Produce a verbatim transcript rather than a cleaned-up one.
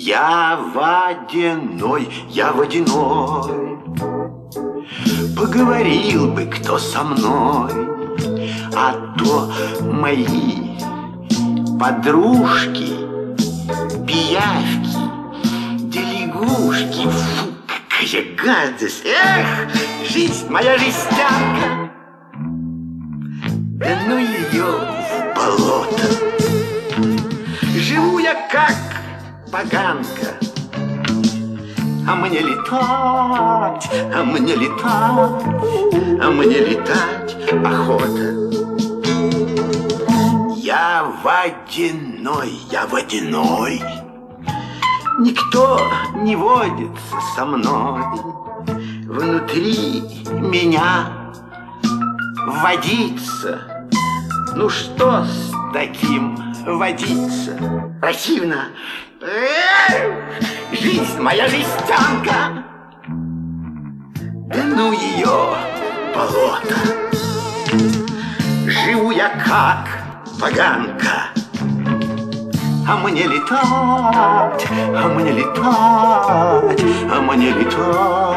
Я водяной, я водяной. Поговорил бы кто со мной, а то мои подружки, пиявки, да лягушки. Фу, какая гадость! Эх, жизнь моя жестянка! Да ну ее в болото! Живу я как поганка, а мне летать, а мне летать, а мне летать охота. Я водяной, я водяной. Никто не водится со мной. Внутри меня водиться. Ну что с таким водиться? Противно. Эх, жизнь моя жестянка. Да ну ее болото. Живу я как поганка, а мне летать, а мне летать, а мне летать.